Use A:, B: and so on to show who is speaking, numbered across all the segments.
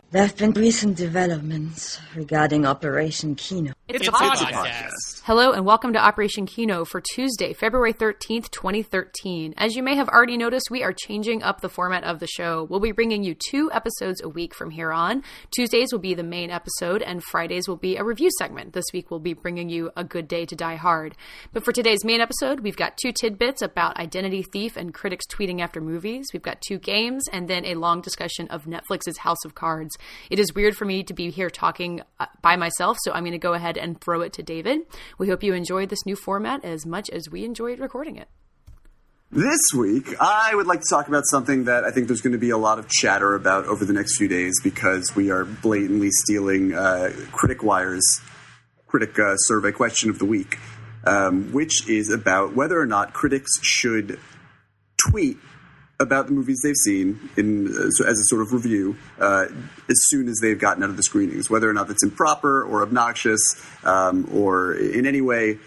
A: There have been recent developments regarding Operation Kino.
B: It's a podcast.
C: Hello and welcome to Operation Kino for Tuesday, February 13th, 2013. As you may have already noticed, we are changing up the format of the show. We'll be bringing you 2 episodes a week from here on. Tuesdays will be the main episode and Fridays will be a review segment. This week we'll be bringing you A Good Day to Die Hard. But for today's main episode, we've got 2 tidbits about Identity Thief and critics tweeting after movies. We've got 2 games and then a long discussion of Netflix's House of Cards. It is weird for me to be here talking by myself, so I'm going to go ahead and throw it to David. We hope you enjoyed this new format as much as we enjoyed recording it.
B: This week, I would like to talk about something that I think there's going to be a lot of chatter about over the next few days because we are blatantly stealing CriticWire's critic survey question of the week, which is about whether or not critics should tweet about the movies they've seen as a sort of review as soon as they've gotten out of the screenings, whether or not that's improper or obnoxious or in any way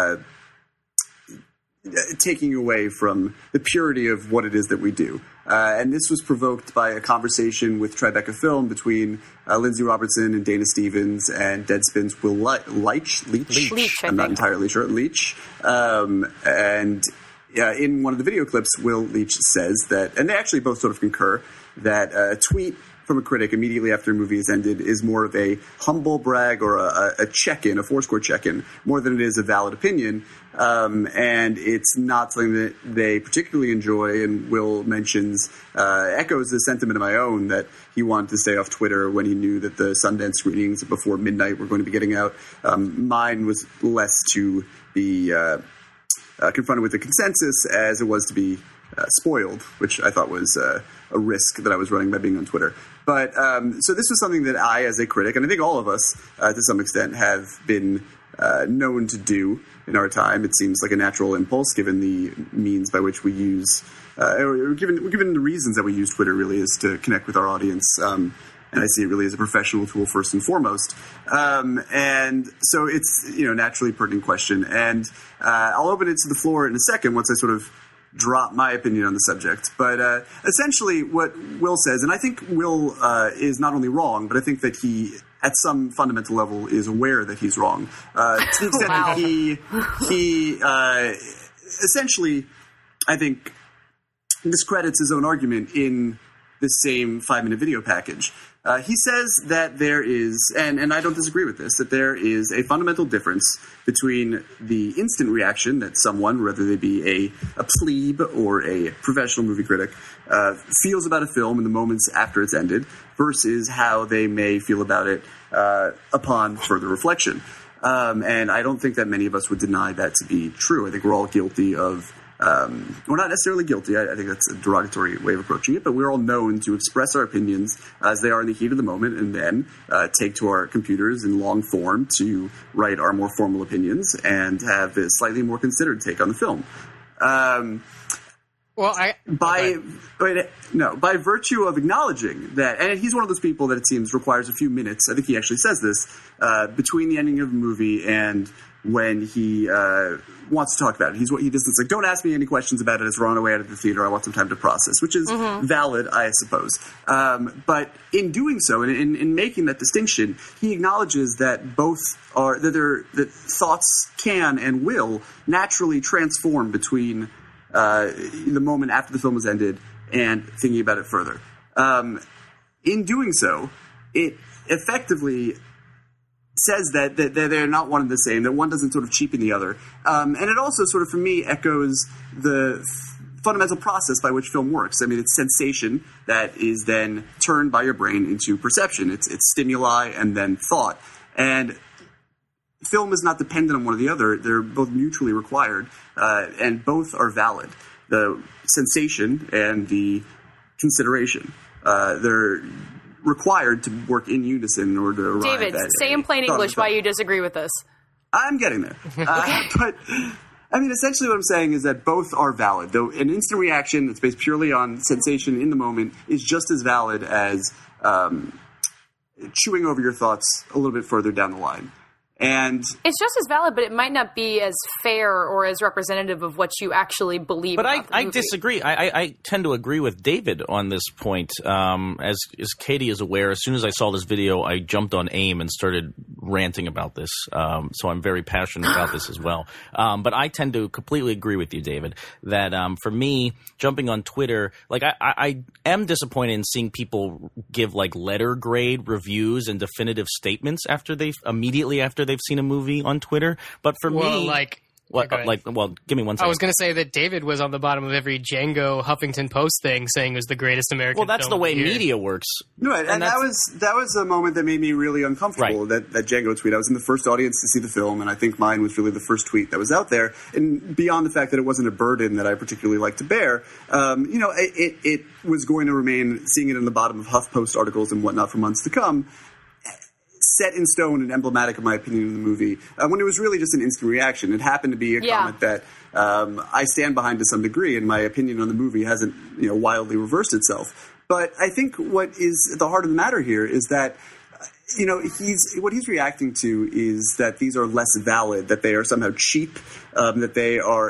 B: taking away from the purity of what it is that we do. And this was provoked by a conversation with Tribeca Film between Lindsay Robertson and Dana Stevens and Deadspin's Will Leitch. I'm not entirely sure. Leitch. In one of the video clips, Will Leitch says that, and they actually both sort of concur, that a tweet from a critic immediately after a movie has ended is more of a humble brag or a check-in, a Foursquare check-in, more than it is a valid opinion. And it's not something that they particularly enjoy. And Will mentions, echoes the sentiment of my own that he wanted to stay off Twitter when he knew that the Sundance screenings before midnight were going to be getting out. Mine was less to be confronted with the consensus as it was to be spoiled, which I thought was a risk that I was running by being on Twitter. But so this was something that I, as a critic, and I think all of us to some extent, have been known to do in our time. It seems like a natural impulse given the means by which we use, given the reasons that we use Twitter really is to connect with our audience. And I see it really as a professional tool first and foremost. And so it's, naturally pertinent question. And I'll open it to the floor in a second once I sort of drop my opinion on the subject. But essentially what Will says, and I think Will is not only wrong, but I think that he, at some fundamental level, is aware that he's wrong. To the extent that he essentially, I think, discredits his own argument in this same 5-minute video package. He says that there is, and I don't disagree with this, that there is a fundamental difference between the instant reaction that someone, whether they be a plebe or a professional movie critic, feels about a film in the moments after it's ended versus how they may feel about it upon further reflection. And I don't think that many of us would deny that to be true. I think we're all guilty of we're not necessarily guilty. I think that's a derogatory way of approaching it, but we're all known to express our opinions as they are in the heat of the moment and then take to our computers in long form to write our more formal opinions and have a slightly more considered take on the film. By virtue of acknowledging that, and he's one of those people that it seems requires a few minutes, I think he actually says this, between the ending of a movie and when he wants to talk about it. He doesn't like, don't ask me any questions about it as we're on our way out of the theater. I want some time to process, which is valid, I suppose. But in doing so, and in making that distinction, he acknowledges that both are that thoughts can and will naturally transform between the moment after the film was ended and thinking about it further. In doing so, it effectively says that they're not one and the same, that one doesn't sort of cheapen the other. And it also sort of, for me, echoes the fundamental process by which film works. I mean, it's sensation that is then turned by your brain into perception. It's stimuli and then thought. And film is not dependent on one or the other. They're both mutually required, and both are valid. The sensation and the consideration. They're required to work in unison in order to arrive
C: David,
B: at
C: say in plain English why you disagree with this.
B: I'm getting there. But, I mean, essentially what I'm saying is that both are valid. Though an instant reaction that's based purely on sensation in the moment is just as valid as chewing over your thoughts a little bit further down the line. And
C: it's just as valid, but it might not be as fair or as representative of what you actually believe.
D: But I disagree. I tend to agree with David on this point. As Katie is aware, as soon as I saw this video, I jumped on AIM and started ranting about this. So I'm very passionate about this as well. But I tend to completely agree with you, David, that for me, jumping on Twitter, like I am disappointed in seeing people give like letter grade reviews and definitive statements immediately after they've seen a movie on Twitter. But for me, give me 1 second.
E: I was going to say that David was on the bottom of every Django Huffington Post thing saying it was the greatest American film.
D: Well, that's the way media works.
B: Right, and that was a moment that made me really uncomfortable,
D: right.
B: that Django tweet. I was in the first audience to see the film, and I think mine was really the first tweet that was out there. And beyond the fact that it wasn't a burden that I particularly liked to bear, it was going to remain, seeing it in the bottom of HuffPost articles and whatnot for months to come, set in stone and emblematic of my opinion of the movie, when it was really just an instant reaction. It happened to be a comment that I stand behind to some degree, and my opinion on the movie hasn't wildly reversed itself. But I think what is at the heart of the matter here is that what he's reacting to is that these are less valid, that they are somehow cheap, that they are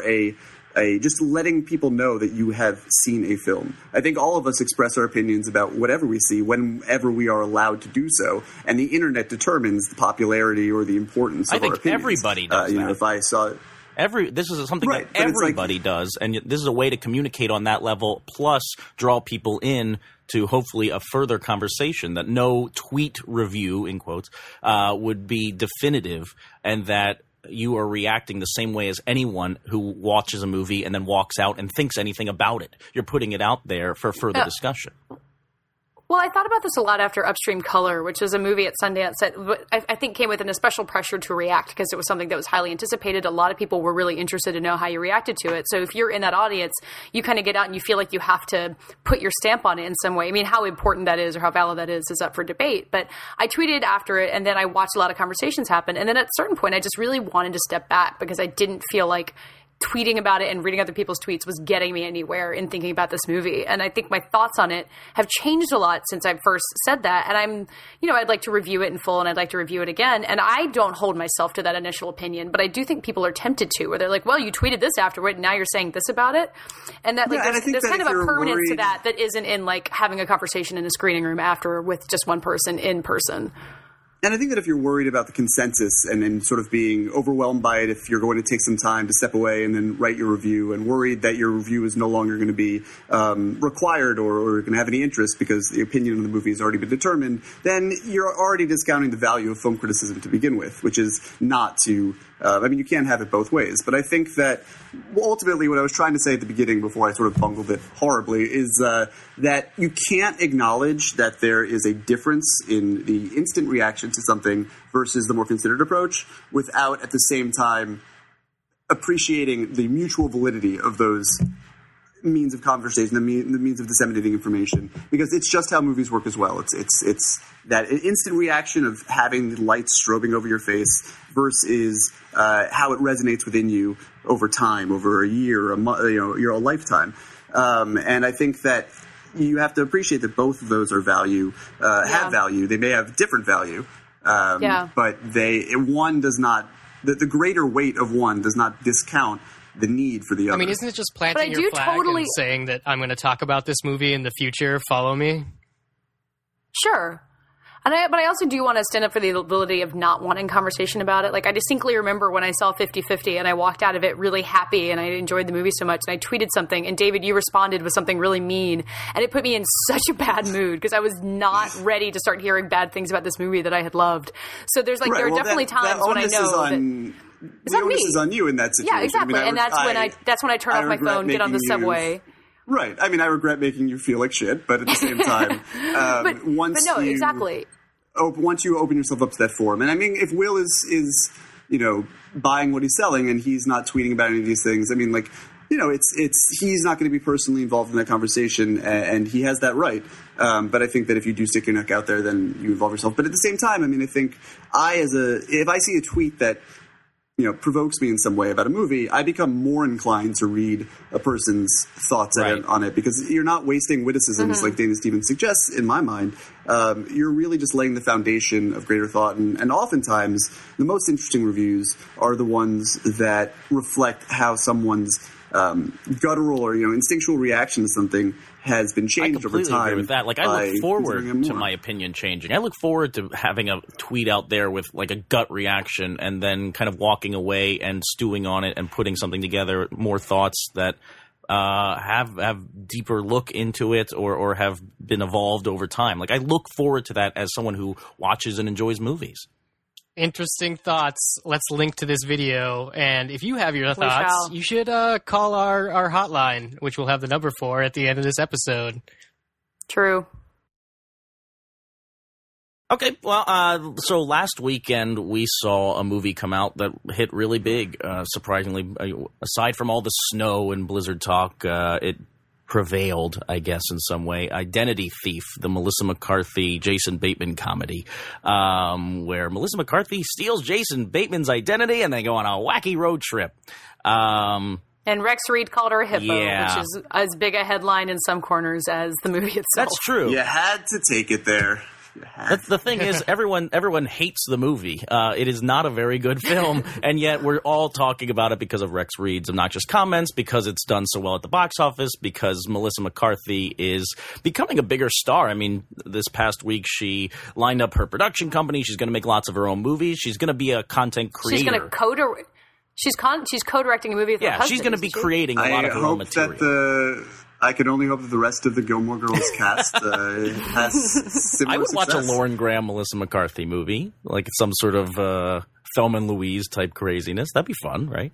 B: just letting people know that you have seen a film. I think all of us express our opinions about whatever we see whenever we are allowed to do so, and the internet determines the popularity or the importance of our opinions.
D: I think everybody does that.
B: If I saw it.
D: This is something that everybody does, and this is a way to communicate on that level, plus draw people in to hopefully a further conversation, that no tweet review, in quotes, would be definitive, and that you are reacting the same way as anyone who watches a movie and then walks out and thinks anything about it. You're putting it out there for further discussion.
C: Well, I thought about this a lot after Upstream Color, which is a movie at Sundance that I think came with an especial pressure to react because it was something that was highly anticipated. A lot of people were really interested to know how you reacted to it. So if you're in that audience, you kind of get out and you feel like you have to put your stamp on it in some way. I mean, how important that is or how valid that is up for debate. But I tweeted after it, and then I watched a lot of conversations happen. And then at a certain point, I just really wanted to step back because I didn't feel like tweeting about it and reading other people's tweets was getting me anywhere in thinking about this movie. And I think my thoughts on it have changed a lot since I first said that. And I'd like to review it in full and I'd like to review it again. And I don't hold myself to that initial opinion, but I do think people are tempted to, where they're like, well, you tweeted this afterward, and now you're saying this about it. And that there's kind of a permanence to that isn't in like having a conversation in a screening room after with just one person in person.
B: And I think that if you're worried about the consensus and sort of being overwhelmed by it, if you're going to take some time to step away and then write your review, and worried that your review is no longer going to be required or going to have any interest because the opinion of the movie has already been determined, then you're already discounting the value of film criticism to begin with, which is not to you can't have it both ways. But I think that ultimately what I was trying to say at the beginning before I sort of bungled it horribly is that you can't acknowledge that there is a difference in the instant reaction to something versus the more considered approach without at the same time appreciating the mutual validity of those means of conversation, the means of disseminating information, because it's just how movies work as well. It's that instant reaction of having the lights strobing over your face versus how it resonates within you over time, over a year, a lifetime. And I think that you have to appreciate that both of those are have value. They may have different value, but one does not. The greater weight of one does not discount the need for the other.
E: I mean, isn't it just planting your flag and saying that I'm going to talk about this movie in the future, follow me?
C: Sure. But I also do want to stand up for the ability of not wanting conversation about it. Like, I distinctly remember when I saw 50-50 and I walked out of it really happy and I enjoyed the movie so much, and I tweeted something, and David, you responded with something really mean, and it put me in such a bad mood because I was not ready to start hearing bad things about this movie that I had loved. So there are definitely times when I know
B: the onus is on you in that situation.
C: Yeah, exactly. And that's when I turn off my phone, get on the subway.
B: Right. I mean, I regret making you feel like shit, but at the same time,
C: exactly.
B: Once you open yourself up to that forum, and I mean, if Will is buying what he's selling and he's not tweeting about any of these things, I mean, like, he's not going to be personally involved in that conversation, and he has that right. But I think that if you do stick your neck out there, then you involve yourself. But at the same time, I mean, I think if I see a tweet that provokes me in some way about a movie, I become more inclined to read a person's thoughts on it, because you're not wasting witticisms like Dana Stevens suggests, in my mind. You're really just laying the foundation of greater thought, and oftentimes the most interesting reviews are the ones that reflect how someone's guttural or instinctual reaction to something has been changed over time.
D: I completely agree with that. Like, I look forward to my opinion changing. I look forward to having a tweet out there with like a gut reaction and then kind of walking away and stewing on it and putting something together, more thoughts that have deeper look into it or have been evolved over time. Like, I look forward to that as someone who watches and enjoys movies.
E: Interesting thoughts. Let's link to this video. And if you have your thoughts, you should call our hotline, which we'll have the number for at the end of this episode.
C: True.
D: Okay, well, so last weekend we saw a movie come out that hit really big. Surprisingly, aside from all the snow and blizzard talk, it prevailed, I guess, in some way. Identity Thief, the Melissa McCarthy, Jason Bateman comedy, where Melissa McCarthy steals Jason Bateman's identity and they go on a wacky road trip.
C: And Rex Reed called her a hippo, which is as big a headline in some corners as the movie itself.
D: That's true.
B: You had to take it there.
D: The thing is, everyone hates the movie. It is not a very good film, and yet we're all talking about it because of Rex Reed's obnoxious comments, because it's done so well at the box office, because Melissa McCarthy is becoming a bigger star. I mean, this past week she lined up her production company. She's going to make lots of her own movies. She's going to be a content creator.
C: She's going to She's co-directing a a movie with her husband.
D: She's going to be creating a lot of her own material.
B: I can only hope that the rest of the Gilmore Girls cast has similar
D: I would
B: success.
D: watch a Lauren Graham, Melissa McCarthy movie, like some sort of Thelma and Louise type craziness. That'd be fun, right?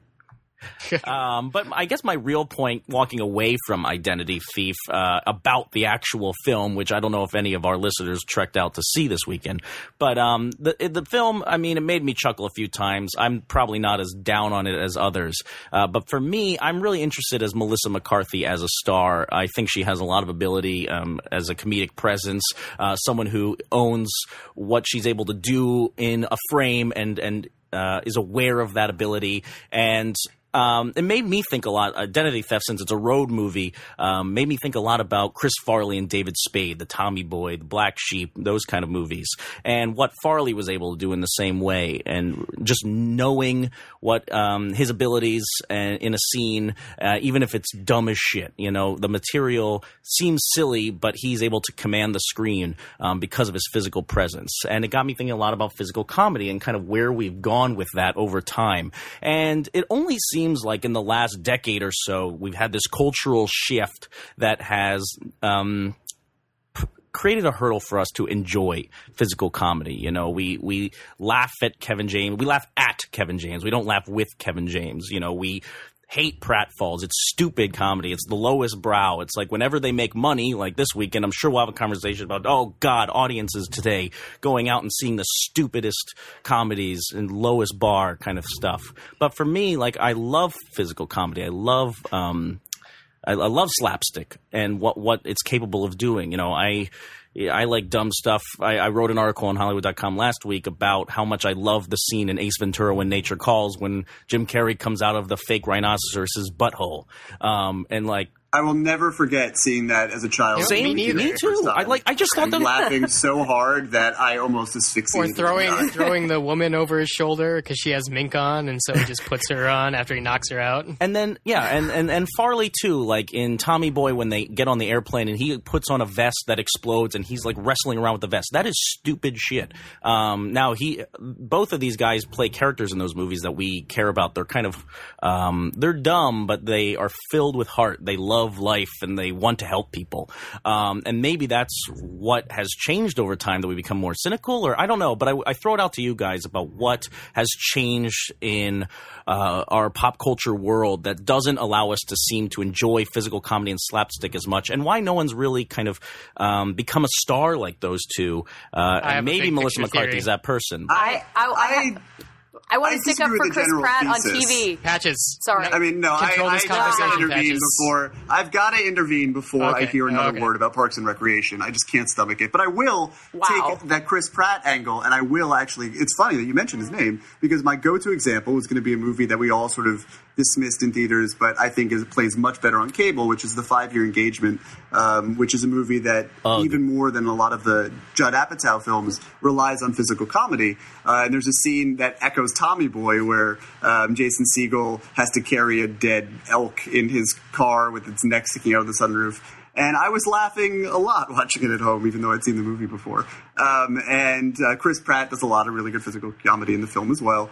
D: But I guess my real point walking away from Identity Thief about the actual film, which I don't know if any of our listeners trekked out to see this weekend, but the film, I mean, it made me chuckle a few times. I'm probably not as down on it as others. But for me, I'm really interested as Melissa McCarthy as a star. I think she has a lot of ability as a comedic presence, someone who owns what she's able to do in a frame and is aware of that ability. And it made me think a lot. Identity Theft, since it's a road movie, made me think a lot about Chris Farley and David Spade, the Tommy Boy, the Black Sheep, those kind of movies, and what Farley was able to do in the same way. And just knowing what his abilities in a scene, even if it's dumb as shit, the material seems silly, but he's able to command the screen because of his physical presence. And it got me thinking a lot about physical comedy and kind of where we've gone with that over time. And it only seems like in the last decade or so, we've had this cultural shift that has created a hurdle for us to enjoy physical comedy. We laugh at Kevin James. We laugh at Kevin James. We don't laugh with Kevin James. We hate pratfalls. It's stupid comedy. It's the lowest brow. It's like whenever they make money, like this weekend, I'm sure we'll have a conversation about, oh God, audiences today going out and seeing the stupidest comedies and lowest bar kind of stuff. But for me, like, I love physical comedy. I love slapstick and what it's capable of doing. I like dumb stuff. I wrote an article on Hollywood.com last week about how much I love the scene in Ace Ventura When Nature Calls when Jim Carrey comes out of the fake rhinoceros's butthole. And like,
B: I will never forget seeing that as a child.
D: Same, me too. I just thought that
B: laughing so hard that I almost asphyxiated.
E: Or throwing the woman over his shoulder because she has mink on, and so he just puts her on after he knocks her out.
D: And then and Farley too, like in Tommy Boy when they get on the airplane and he puts on a vest that explodes and he's like wrestling around with the vest. That is stupid shit. Now both of these guys play characters in those movies that we care about. They're kind of they're dumb, but they are filled with heart. They love life and they want to help people. And maybe that's what has changed over time, that we become more cynical, or I don't know. But I throw it out to you guys about what has changed in our pop culture world that doesn't allow us to seem to enjoy physical comedy and slapstick as much, and why no one's really kind of become a star like those two. And maybe Melissa McCarthy is that person.
C: I want to stick up for Chris Pratt on TV.
E: Patches.
C: Sorry.
B: I mean, no,
E: Control this conversation, Patches.
B: I've got to intervene before I hear another word about Parks and Recreation. I just can't stomach it. But I will take that Chris Pratt angle, and I will actually. It's funny that you mentioned his name, because my go-to example is going to be a movie that we all sort of dismissed in theaters, but I think plays much better on cable, which is The 5-Year Engagement, which is a movie that even more than a lot of the Judd Apatow films relies on physical comedy. And there's a scene that echoes Tommy Boy where Jason Segel has to carry a dead elk in his car with its neck sticking out of the sunroof. And I was laughing a lot watching it at home, even though I'd seen the movie before. And Chris Pratt does a lot of really good physical comedy in the film as well.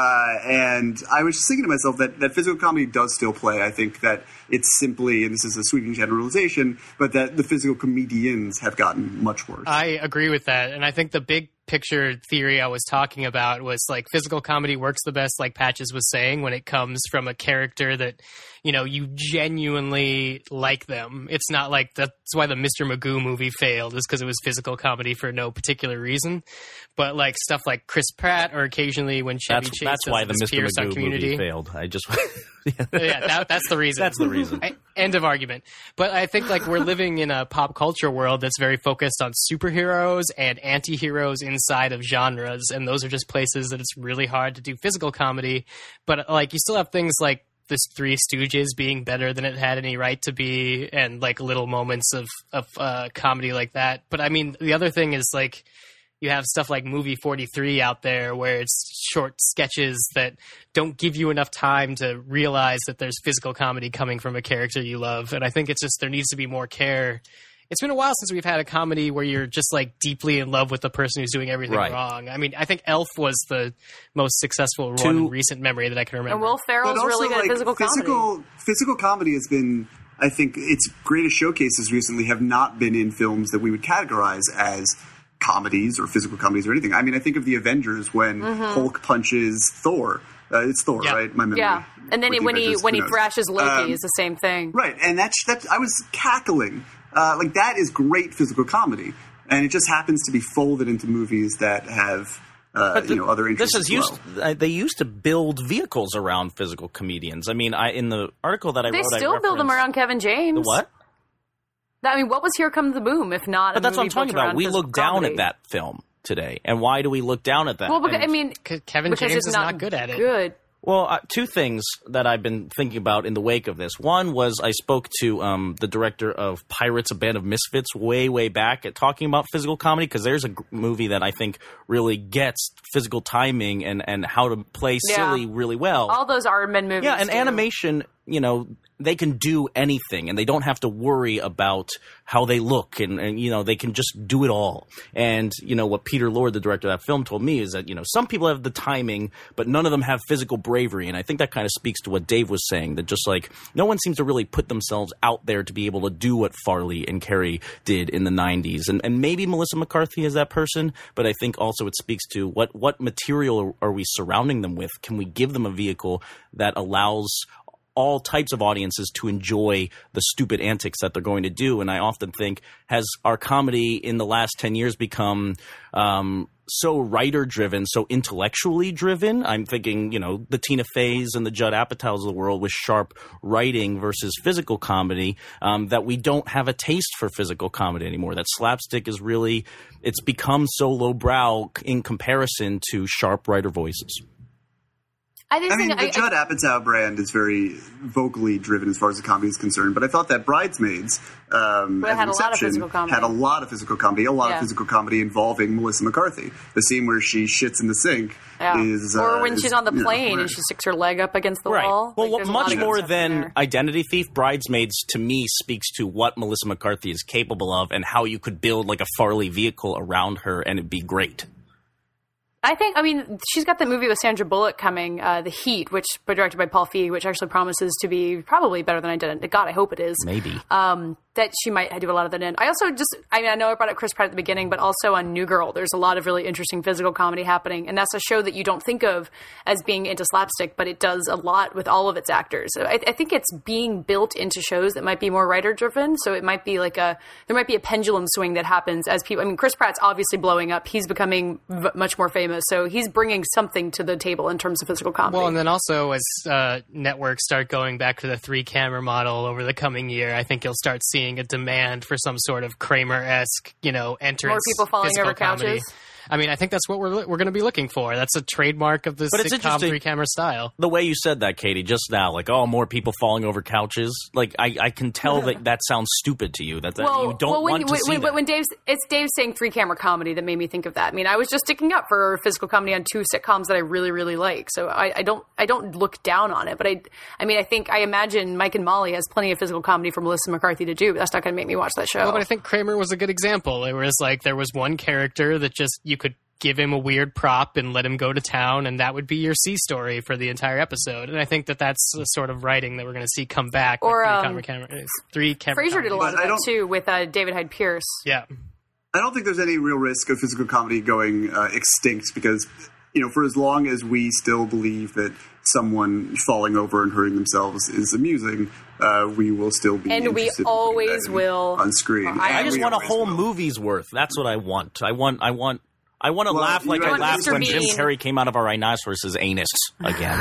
B: And I was just thinking to myself that physical comedy does still play. I think that it's simply, and this is a sweeping generalization, but that the physical comedians have gotten much worse.
E: I agree with that. And I think the big picture theory I was talking about was like physical comedy works the best, like Patches was saying, when it comes from a character that, you know, you genuinely like them. It's not like that's why the Mr. Magoo movie failed, is because it was physical comedy for no particular reason. But like stuff like Chris Pratt, or occasionally when Chevy Chase,
D: that's why the Mr. Magoo movie failed. I just
E: that's the reason.
D: That's the reason.
E: End of argument. But I think like we're living in a pop culture world that's very focused on superheroes and anti-heroes inside of genres, and those are just places that it's really hard to do physical comedy. But like you still have things like this Three Stooges being better than it had any right to be, and like little moments of comedy like that. But I mean, the other thing is like you have stuff like Movie 43 out there where it's short sketches that don't give you enough time to realize that there's physical comedy coming from a character you love. And I think it's just there needs to be more care. It's been a while since we've had a comedy where you're just like deeply in love with the person who's doing everything wrong. I mean, I think Elf was the most successful one in recent memory that I can remember.
C: And Will Ferrell's really good at physical comedy.
B: Physical comedy has been, I think, its greatest showcases recently have not been in films that we would categorize as comedies or physical comedies or anything. I mean, I think of the Avengers when Hulk punches Thor. It's Thor, right? My memory.
C: Yeah, and then when he thrashes Loki, is the same thing.
B: Right, and that's I was cackling. Like, that is great physical comedy, and it just happens to be folded into movies that have other interests.
D: They used to build vehicles around physical comedians. I mean, in the article that I wrote,
C: they still build them around Kevin James.
D: The what?
C: I mean, what was Here Comes the Boom if not?
D: But that's what I'm talking about. We look down at that film today, and why do we look down at that?
C: Well, because, I mean,
E: Kevin James is not good at it.
C: Good.
D: Well, two things that I've been thinking about in the wake of this. One was I spoke to the director of Pirates, a Band of Misfits, way back at talking about physical comedy, because there's a movie that I think really gets physical timing and how to play silly really well.
C: All those Aardman movies.
D: Yeah, and animation, you know, they can do anything, and they don't have to worry about how they look, and you know, they can just do it all. And you know what Peter Lord, the director of that film, told me is that, you know, some people have the timing, but none of them have physical bravery. And I think that kind of speaks to what Dave was saying, that just like no one seems to really put themselves out there to be able to do what Farley and Carey did in the 90s. And maybe Melissa McCarthy is that person, but I think also it speaks to what material are we surrounding them with? Can we give them a vehicle that allows all types of audiences to enjoy the stupid antics that they're going to do? And I often think, has our comedy in the last 10 years become so writer-driven, so intellectually driven? I'm thinking, you know, the Tina Feys and the Judd Apatows of the world with sharp writing versus physical comedy, that we don't have a taste for physical comedy anymore. That slapstick is really, it's become so lowbrow in comparison to sharp writer voices.
B: I mean, the Judd Apatow brand is very vocally driven as far as the comedy is concerned, but I thought that Bridesmaids had a lot of physical comedy, a lot of physical comedy involving Melissa McCarthy. The scene where she shits in the sink is...
C: or when she's on the plane and she sticks her leg up against the wall.
D: Well, like, much more than Identity Thief, Bridesmaids, to me, speaks to what Melissa McCarthy is capable of and how you could build like a Farley vehicle around her and it'd be great.
C: I mean, she's got the movie with Sandra Bullock coming, The Heat, directed by Paul Feig, which actually promises to be probably better than Identity. God, I hope it is.
D: Maybe.
C: that she might do a lot of that in. I also I know I brought up Chris Pratt at the beginning, but also on New Girl, there's a lot of really interesting physical comedy happening. And that's a show that you don't think of as being into slapstick, but it does a lot with all of its actors. So I think it's being built into shows that might be more writer driven. So it might be there might be a pendulum swing that happens as people, Chris Pratt's obviously blowing up. He's becoming much more famous. So he's bringing something to the table in terms of physical comedy.
E: Well, and then also as networks start going back to the 3-camera model over the coming year, I think you'll start seeing a demand for some sort of Kramer-esque, entrance.
C: More people falling over couches.
E: I think that's what we're going to be looking for. That's a trademark of the sitcom 3-camera style.
D: The way you said that, Katie, just now, more people falling over couches. I can tell that sounds stupid to you. You don't want to see that.
C: But when Dave's saying 3-camera comedy, that made me think of that. I was just sticking up for physical comedy on 2 sitcoms that I really, really like. So I don't look down on it. But I imagine Mike and Molly has plenty of physical comedy for Melissa McCarthy to do. But that's not going to make me watch that show.
E: Well, but I think Kramer was a good example. It was there was one character that just you could give him a weird prop and let him go to town, and that would be your C story for the entire episode. And I think that's the sort of writing that we're going to see come back.
C: Or
E: three camera.
C: Frasier did a lot of that too with David Hyde Pierce.
E: Yeah,
B: I don't think there's any real risk of physical comedy going extinct because for as long as we still believe that someone falling over and hurting themselves is amusing, we will still be
C: and we always will
B: on screen.
D: I just want a whole movie's worth. That's what I want. I want to laugh like I laughed when Jim Carrey came out of a rhinoceros's anus again.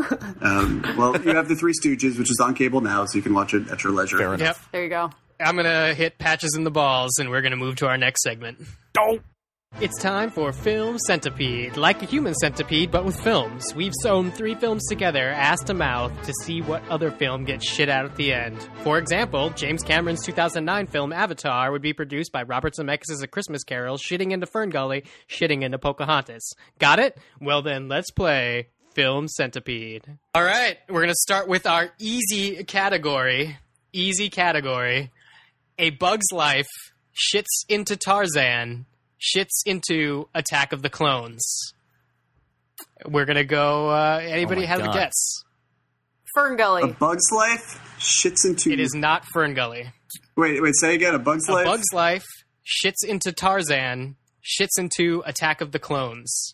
B: You have the Three Stooges, which is on cable now, so you can watch it at your leisure.
D: Fair enough.
E: Yep.
C: There you go.
E: I'm going to hit patches in the balls, and we're going to move to our next segment.
D: Don't.
E: It's time for Film Centipede. Like a human centipede, but with films. We've sewn 3 films together, ass to mouth, to see what other film gets shit out at the end. For example, James Cameron's 2009 film Avatar would be produced by Robert Zemeckis' A Christmas Carol, shitting into Fern Gully, shitting into Pocahontas. Got it? Well then, let's play Film Centipede. All right, we're going to start with our easy category. Easy category. A Bug's Life shits into Tarzan, shits into Attack of the Clones. We're going to go, anybody have a guess?
C: Fern Gully.
B: A Bug's Life shits into...
E: It is not Fern Gully.
B: Wait, say again. A Bug's Life?
E: A Bug's Life shits into Tarzan, shits into Attack of the Clones.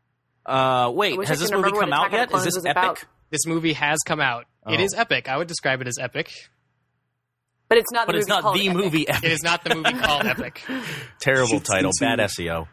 D: Wait, has this movie come out yet? Is this epic?
C: About.
E: This movie has come out. Oh. It is epic. I would describe it as epic.
C: But it's not.
D: But it's not the movie Epic.
E: It is not the movie called Epic.
D: Terrible title. Bad SEO.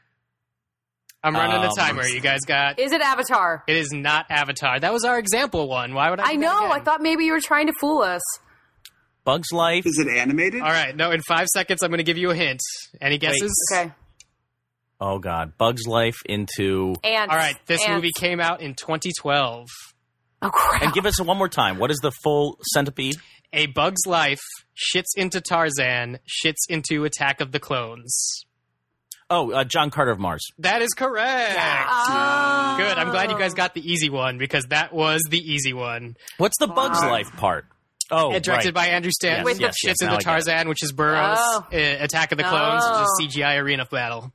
E: I'm running a timer. You guys got...
C: Is it Avatar?
E: It is not Avatar. That was our example one. Why would I do that again?
C: I thought maybe you were trying to fool us.
D: Bug's Life.
B: Is it animated?
E: All right. No, in 5 seconds, I'm going to give you a hint. Any guesses?
C: Wait. Okay.
D: Oh, God. Bug's Life into...
C: Ants.
E: All right. This movie came out in 2012.
C: Oh, crap.
D: And give us one more time. What is the full centipede?
E: A Bug's Life shits into Tarzan, shits into Attack of the Clones.
D: Oh, John Carter of Mars.
E: That is correct.
C: Oh.
E: Good. I'm glad you guys got the easy one because that was the easy one.
D: What's the Bug's Life part? Oh,
E: and directed by Andrew Stanton.
C: Yes,
E: shits into Tarzan, which is Burroughs. Attack of the Clones, which is CGI arena battle.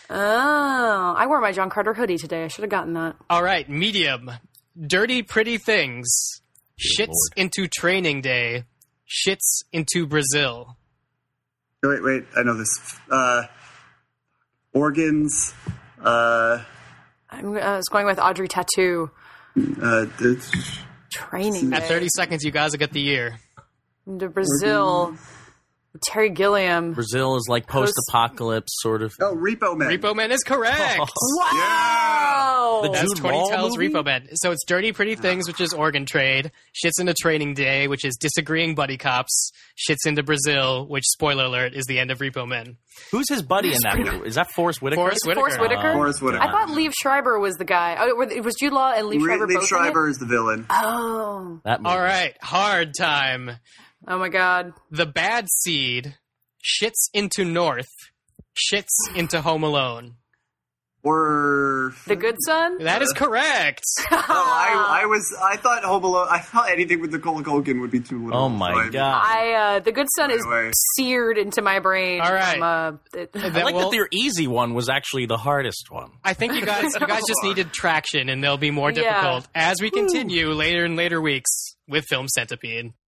C: Oh, I wore my John Carter hoodie today. I should have gotten that.
E: All right, medium. Dirty Pretty Things. Shits into Training Day. Shits into Brazil.
B: Wait. I know this. Organs.
C: I was going with Audrey Tattoo. Training Day.
E: At 30 seconds, you guys will get the year.
C: Into Brazil. Terry Gilliam.
D: Brazil is like post-apocalypse, sort of.
B: Oh, Repo Man.
E: Repo Man is correct.
C: Wow!
D: The
E: That's
D: Jude
E: 2012's
D: movie?
E: Repo Man. So it's Dirty Pretty Things, which is organ trade. Shits into Training Day, which is disagreeing buddy cops. Shits into Brazil, which, spoiler alert, is the end of Repo Man.
D: Who's his buddy in that movie? Is that Forrest Whitaker?
E: Forrest Whitaker.
B: Forrest Whitaker.
C: I thought Liev Schreiber was the guy. Oh, it was Jude Law and Liev Schreiber both
B: Liev Schreiber is the villain.
C: Oh.
D: That movie.
E: All right, hard time.
C: Oh, my God.
E: The Bad Seed shits into North, shits into Home Alone.
B: Or
C: The Good Son?
E: That is correct.
B: I thought Home Alone. I thought anything with Nicole Kidman would be too little.
D: Oh, my God.
C: The Good Son is seared into my brain.
E: All right.
D: I like that their easy one was actually the hardest one.
E: I think you guys just needed traction, and they'll be more difficult as we continue later in later weeks with Film Centipede.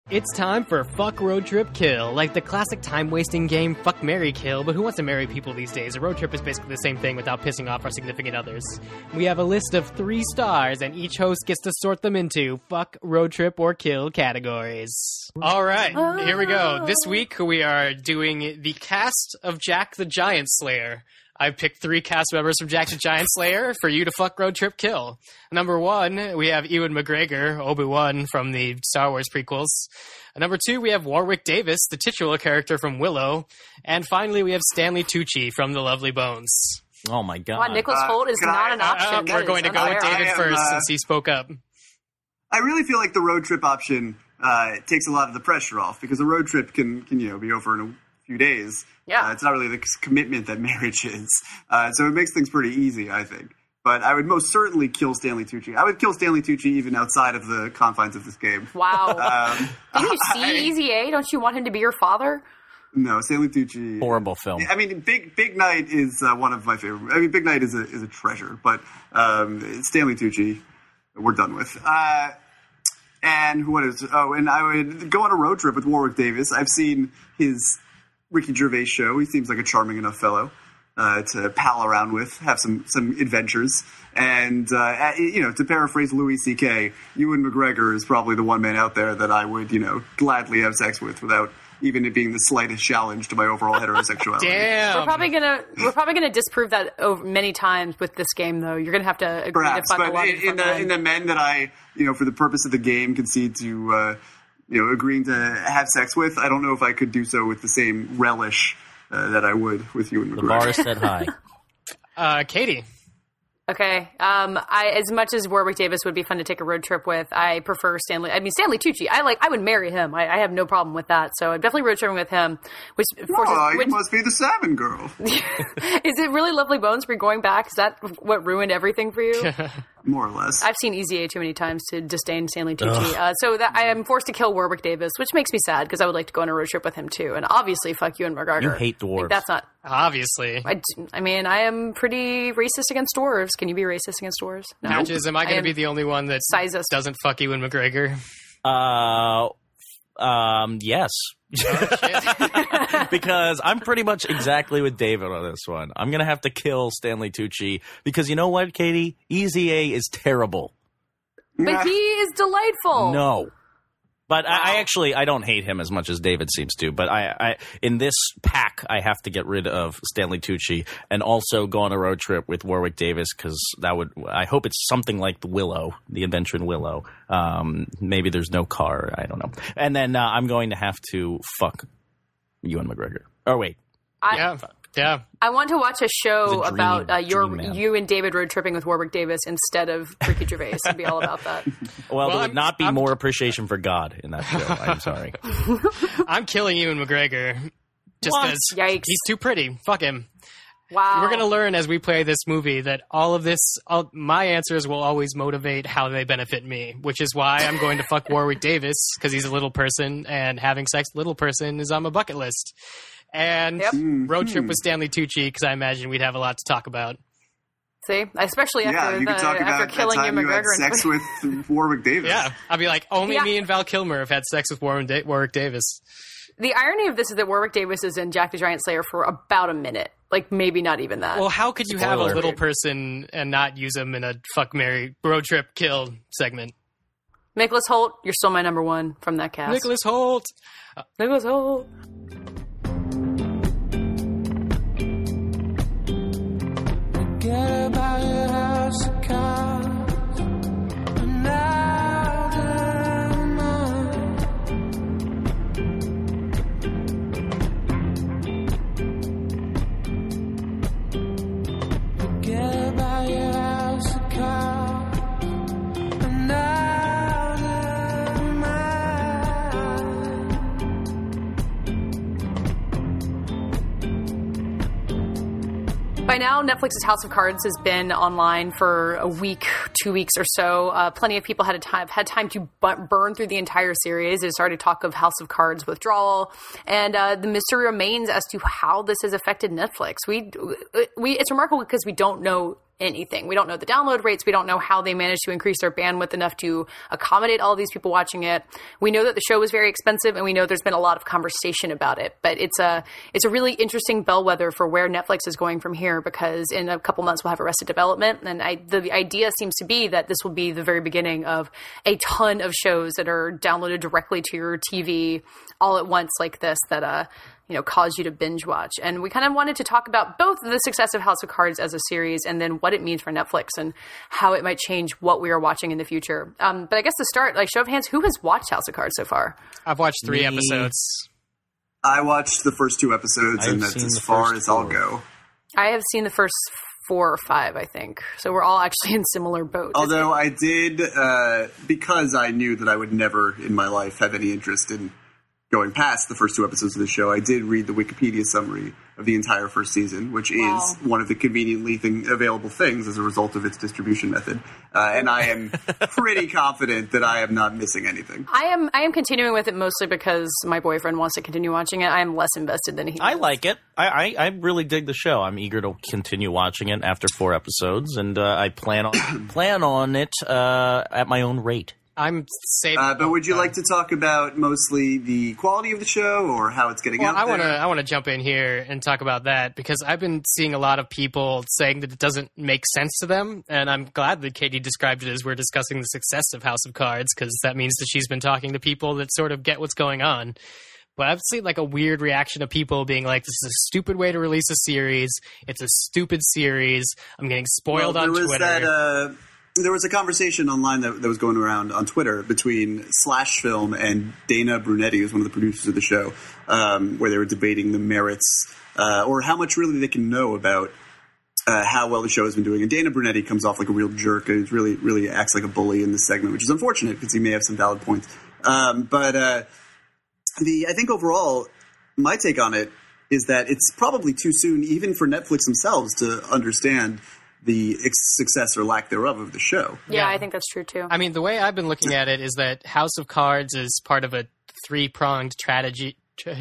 E: It's time for Fuck Road Trip Kill, like the classic time-wasting game Fuck, Marry, Kill, but who wants to marry people these days? A road trip is basically the same thing without pissing off our significant others. We have a list of 3 stars, and each host gets to sort them into Fuck, Road Trip, or Kill categories. All right, here we go. This week we are doing the cast of Jack the Giant Slayer. I've picked 3 cast members from Jack the Giant Slayer for you to Fuck, Road Trip, Kill. Number 1, we have Ewan McGregor, Obi-Wan from the Star Wars prequels. Number 2, we have Warwick Davis, the titular character from Willow. And finally, we have Stanley Tucci from The Lovely Bones.
D: Oh, my God.
C: Wow, Nicholas Hoult is not an option.
E: We're going to go with David first since he spoke up.
B: I really feel like the road trip option takes a lot of the pressure off, because a road trip can be over in a few days.
C: Yeah.
B: It's not really the commitment that marriage is. So it makes things pretty easy, I think. But I would most certainly kill Stanley Tucci. I would kill Stanley Tucci even outside of the confines of this game.
C: Wow. Didn't you see Easy A? Don't you want him to be your father?
B: No, Stanley Tucci.
D: Horrible film.
B: I mean, Big Night is one of my favorite. I mean, Big Night is a treasure, but Stanley Tucci, we're done with. And what is? Oh, and I would go on a road trip with Warwick Davis. I've seen his Ricky Gervais show. He seems like a charming enough fellow to pal around with, have some adventures. And, to paraphrase Louis C.K., Ewan McGregor is probably the one man out there that I would, gladly have sex with without even it being the slightest challenge to my overall heterosexuality.
E: Damn.
C: We're probably gonna disprove that over many times with this game, though. You're gonna have to agree
B: Perhaps,
C: to fuck
B: but
C: a lot
B: in the men that I, for the purpose of the game, concede to, agreeing to have sex with, I don't know if I could do so with the same relish that I would with you and McGregor.
D: The bar is set high.
E: Katie.
C: Okay. As much as Warwick Davis would be fun to take a road trip with, I prefer Stanley Tucci. I would marry him. I have no problem with that. So I'm definitely road tripping with him.
B: You must be the salmon girl.
C: Is it really Lovely Bones for going back? Is that what ruined everything for you?
B: More or less.
C: I've seen Easy A too many times to disdain Stanley Tucci. So that I am forced to kill Warwick Davis, which makes me sad because I would like to go on a road trip with him too. And obviously, fuck you and McGregor.
D: You hate dwarves.
C: That's not...
E: Obviously.
C: I mean, I am pretty racist against dwarves. Can you be racist against dwarves? No.
E: Patches, am I going to be the only one that doesn't fuck you and McGregor?
D: Yes. Because I'm pretty much exactly with David on this one. I'm going to have to kill Stanley Tucci because you know what, Katie? Easy A is terrible.
C: But he is delightful.
D: No. But I don't hate him as much as David seems to. But I in this pack, I have to get rid of Stanley Tucci and also go on a road trip with Warwick Davis because I hope it's something like the Adventure in Willow. Maybe there's no car. I don't know. And then I'm going to have to fuck Ewan McGregor. Oh, wait.
E: Yeah.
C: I want to watch a show about
D: you
C: and David road tripping with Warwick Davis instead of Ricky Gervais. It'd be all about that.
D: Well, there would not be more appreciation for God in that show. I'm sorry.
E: I'm killing Ewan McGregor just because he's too pretty. Fuck him.
C: Wow.
E: We're going to learn as we play this movie that all of this, my answers will always motivate how they benefit me, which is why I'm going to fuck Warwick Davis because he's a little person and having sex with a little person is on my bucket list. And road trip with Stanley Tucci because I imagine we'd have a lot to talk about.
C: See, especially after after killing
B: you McGregor and sex with Warwick Davis.
E: Yeah, I'd be like, only me and Val Kilmer have had sex with Warwick Davis.
C: The irony of this is that Warwick Davis is in Jack the Giant Slayer for about a minute, like maybe not even that.
E: Well, how could you have a little person and not use him in a fuck, marry, road trip, kill segment?
C: Nicholas Hoult, you're still my number one from that cast.
E: Nicholas Hoult.
C: Nicholas Hoult.
F: Forget about your house of cards, but now they're mine. Forget about your house of cards, but now they're mine.
C: By now, Netflix's House of Cards has been online for a week, 2 weeks or so. Plenty of people had time to burn through the entire series. There's already talk of House of Cards withdrawal, and the mystery remains as to how this has affected Netflix. It's remarkable because we don't know anything. We don't know the download rates. We don't know how they managed to increase their bandwidth enough to accommodate all of these people watching it. We know that the show was very expensive, and we know there's been a lot of conversation about it. But it's a really interesting bellwether for where Netflix is going from here, because in a couple months we'll have Arrested Development, and the idea seems to be that this will be the very beginning of a ton of shows that are downloaded directly to your TV all at once like this that cause you to binge watch. And we kind of wanted to talk about both the success of House of Cards as a series and then what it means for Netflix and how it might change what we are watching in the future. But I guess to start, show of hands, who has watched House of Cards so far?
E: I've watched 3 episodes.
B: I watched the first 2 episodes, and that's as far as I'll go.
C: I have seen the first 4 or 5, I think. So we're all actually in similar boats.
B: Although I did, because I knew that I would never in my life have any interest in going past the first 2 episodes of the show, I did read the Wikipedia summary of the entire first season, which is one of the conveniently available things as a result of its distribution method. And I am pretty confident that I am not missing anything.
C: I am continuing with it mostly because my boyfriend wants to continue watching it. I am less invested than he is.
D: I like it. I really dig the show. I'm eager to continue watching it after 4 episodes, and I plan on it at my own rate.
E: I'm saving.
B: But would you like to talk about mostly the quality of the show or how it's getting out there?
E: I want to jump in here and talk about that, because I've been seeing a lot of people saying that it doesn't make sense to them, and I'm glad that Katie described it as we're discussing the success of House of Cards, because that means that she's been talking to people that sort of get what's going on. But I've seen a weird reaction of people being like, this is a stupid way to release a series. It's a stupid series. I'm getting spoiled on Twitter.
B: There was a conversation online that was going around on Twitter between Slash Film and Dana Brunetti, who's one of the producers of the show, where they were debating the merits or how much really they can know about how well the show has been doing. And Dana Brunetti comes off like a real jerk. He really, really acts like a bully in this segment, which is unfortunate because he may have some valid points. But I think overall, my take on it is that it's probably too soon, even for Netflix themselves, to understand the success or lack thereof of the show.
C: Yeah, I think that's true too.
E: I mean, the way I've been looking at it is that House of Cards is part of a 3-pronged strategy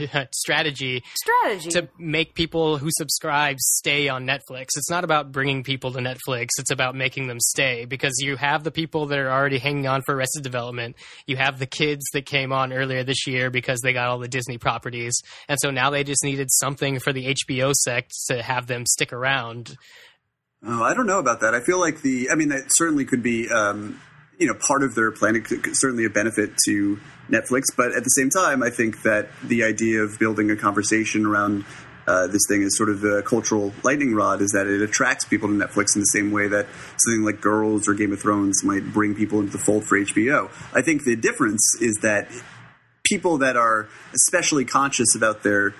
E: to make people who subscribe stay on Netflix. It's not about bringing people to Netflix. It's about making them stay, because you have the people that are already hanging on for Arrested Development. You have the kids that came on earlier this year because they got all the Disney properties. And so now they just needed something for the HBO sect to have them stick around.
B: Oh, I don't know about that. I feel like that certainly could be, part of their plan. It could certainly a benefit to Netflix. But at the same time, I think that the idea of building a conversation around this thing is sort of the cultural lightning rod, is that it attracts people to Netflix in the same way that something like Girls or Game of Thrones might bring people into the fold for HBO. I think the difference is that people that are especially conscious about their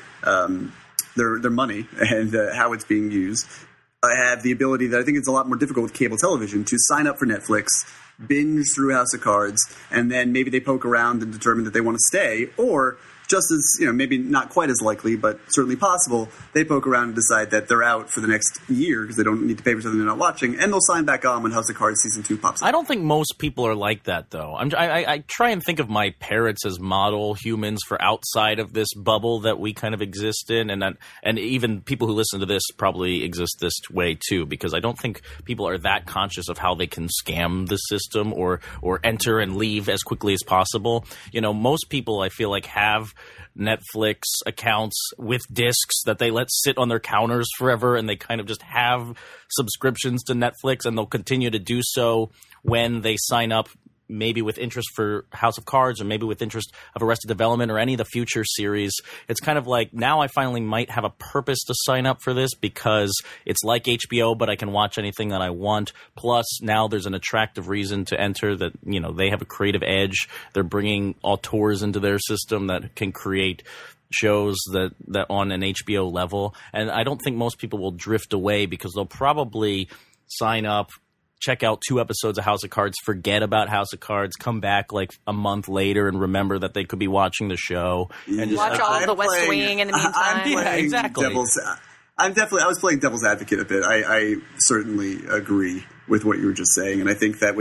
B: money and how it's being used have the ability that I think it's a lot more difficult with cable television to sign up for Netflix, binge through House of Cards, and then maybe they poke around and determine that they want to stay, or just as, maybe not quite as likely, but certainly possible, they poke around and decide that they're out for the next year because they don't need to pay for something they're not watching, and they'll sign back on when House of Cards Season 2 pops up.
D: I don't think most people are like that, though. I try and think of my parents as model humans for outside of this bubble that we kind of exist in, and even people who listen to this probably exist this way, too, because I don't think people are that conscious of how they can scam the system or enter and leave as quickly as possible. Most people, I feel like, have Netflix accounts with discs that they let sit on their counters forever, and they kind of just have subscriptions to Netflix, and they'll continue to do so when they sign up, maybe with interest for House of Cards or maybe with interest of Arrested Development or any of the future series. It's kind of like, now I finally might have a purpose to sign up for this because it's like HBO, but I can watch anything that I want. Plus, now there's an attractive reason to enter that, they have a creative edge. They're bringing auteurs into their system that can create shows that on an HBO level. And I don't think most people will drift away because they'll probably sign up, check out 2 episodes of House of Cards, forget about House of Cards, come back like a month later and remember that they could be watching the show. And
C: watch all of the West Wing in the meantime.
D: Yeah, exactly.
B: I was playing devil's advocate a bit. I certainly agree with what you were just saying. And I think that when you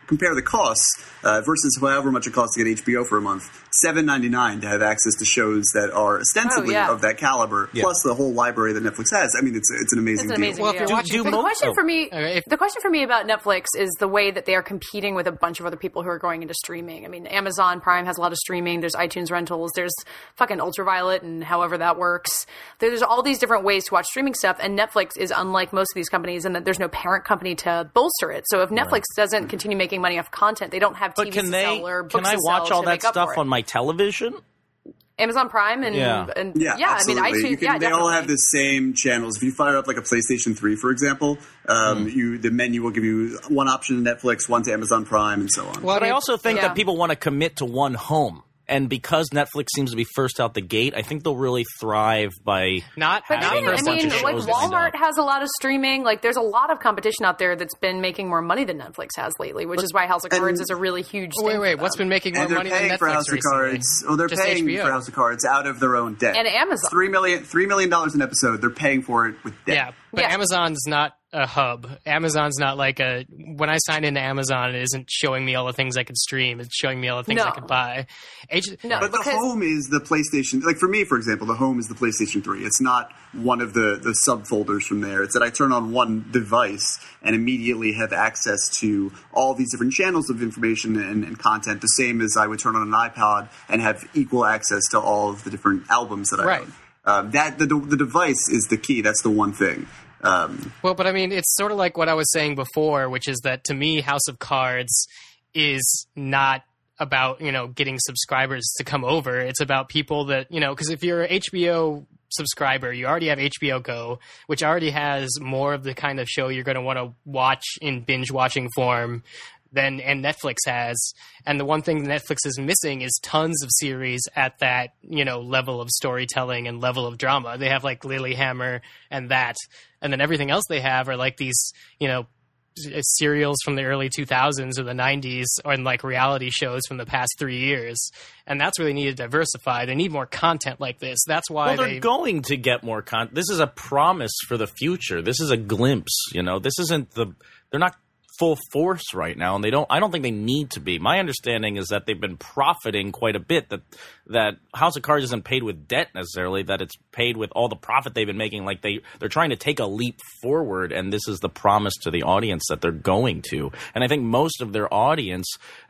B: compare the costs versus however much it costs to get HBO for a month, $7.99 to have access to shows that are ostensibly of that caliber, plus the whole library that Netflix has. I mean, it's an amazing deal.
E: Well, if you're watching,
C: the question for me about Netflix is the way that they are competing with a bunch of other people who are going into streaming. I mean, Amazon Prime has a lot of streaming. There's iTunes rentals. There's fucking Ultraviolet and however that works. There's all these different ways to watch streaming stuff, and Netflix is unlike most of these companies in that there's no parent company to bolster it. So if Netflix doesn't continue making money off content, they don't have TVs to sell or books to sell.
D: Can I watch all that stuff on my television?
C: Amazon Prime and
B: absolutely.
C: I mean iTunes.
B: They all have the same channels. If you fire up like a PlayStation 3, for example, the menu will give you one option to Netflix, one to Amazon Prime, and so on.
D: Well, but I also think that people want to commit to one home. And because Netflix seems to be first out the gate, I think they'll really thrive by having a bunch of shows.
C: Like Walmart has a lot of streaming. Like there's a lot of competition out there that's been making more money than Netflix has lately, which is why House of Cards is a really huge thing.
E: Wait, what's been making more money than Netflix
B: for House of Cards? Oh, they're paying for House of Cards out of their own debt.
C: And Amazon.
B: $3 million an episode. They're paying for it with debt.
E: Yeah, but Amazon's not a hub. Amazon's not like when I sign into Amazon, it isn't showing me all the things I could stream. It's showing me all the things I could buy.
B: But the home is the PlayStation. Like for me, for example, the home is the PlayStation 3. It's not one of the subfolders from there. It's that I turn on one device and immediately have access to all these different channels of information and content, the same as I would turn on an iPod and have equal access to all of the different albums that I own. The device is the key. That's the one thing.
E: Well, but I mean, it's sort of like what I was saying before, which is that to me, House of Cards is not about, getting subscribers to come over. It's about people that, because if you're an HBO subscriber, you already have HBO Go, which already has more of the kind of show you're going to want to watch in binge watching form and Netflix has. And the one thing Netflix is missing is tons of series at that, level of storytelling and level of drama. They have like Lilyhammer and that. And then everything else they have are like these, serials from the early 2000s or the 90s and like reality shows from the past 3 years. And that's where they need to diversify. They need more content like this. That's why
D: they're going to get more content. This is a promise for the future. This is a glimpse, This isn't they're not full force right now, and I don't think they need to be. My understanding is that they've been profiting quite a bit, that House of Cards isn't paid with debt necessarily, that it's paid with all the profit they've been making. Like they're trying to take a leap forward, and this is the promise to the audience that they're going to. And I think most of their audience